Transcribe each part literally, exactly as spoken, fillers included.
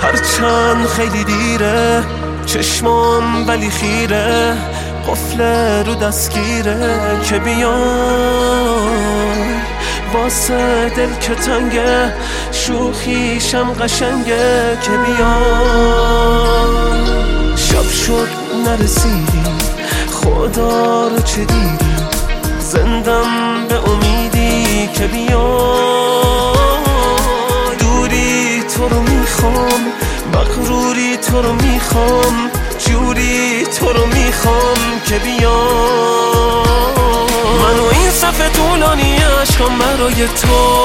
هرچند خیلی دیره چشمام ولی خیره، قفل رو دستگیره که بیای واسه دل که تنگه، شوخیشم قشنگه که بیای. شب شد نرسیدی خدا رو چه دیدی، زندم به امیدی که بیای. دوری تو رو میخوام، مغروری تو رو میخوام، جوری تو رو میخوام که بیای. من و این صفحه طولانی عشقم برای تو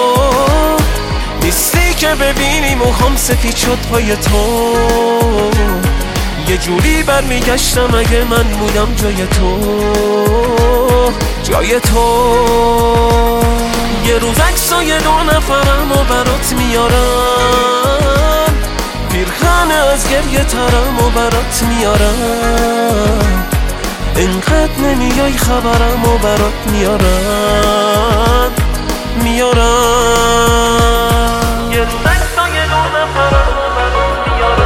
نیستی که ببینی موهام سفید شد پای تو. یه جوری برمیگشتم اگه من بودم جای تو، جای تو. یه روز عکسای دو نفرم و برات میارم، پیرخن از گریه ترم و برات میارم. اینقدر نمیای خبرم و برات میارم، میارم. یه روز عکسای دو نفرم و برات میارم.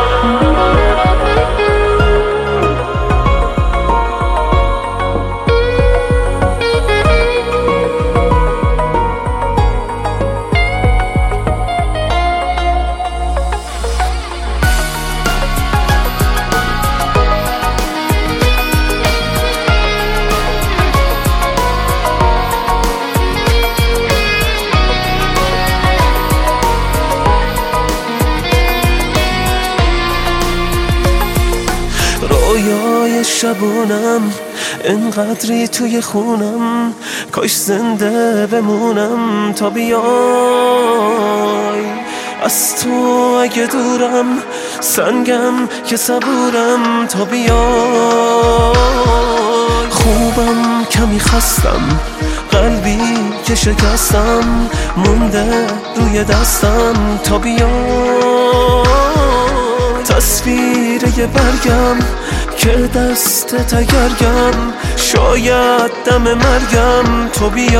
رویای شبونم انقدری توی خونم، کاش زنده بمونم تا بیای. از تو اگه دورم سنگم که صبورم تا بیای. خوبم کمی خستم، قلبی که شکستم مونده روی دستم تا بیای. تصویر یه برگم که دست تگرگم، شاید دم مرگم تو بیای.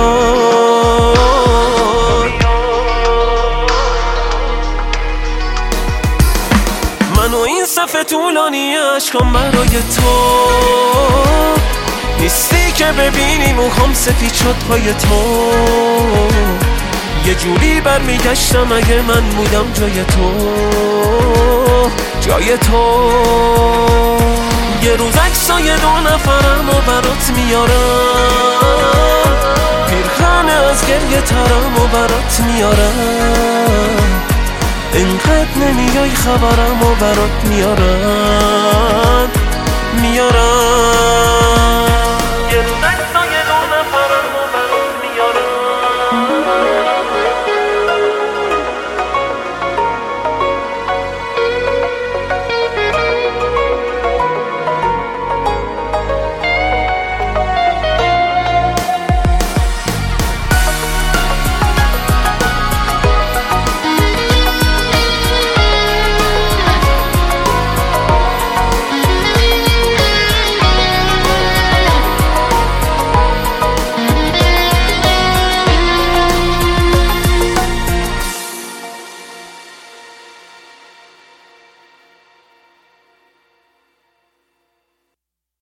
من و این صفحه طولانی عشقم برای تو نیستی که ببینی موهام سفید شد پای تو. یه جوری برمیگشتم اگه من بودم جای تو، جای تو. یه روز عکسای دو نفرم و برات میارم، پیرخن از گریه ترم و برات میارم. اینقدر نمیای خبرم و برات میارم، میارم.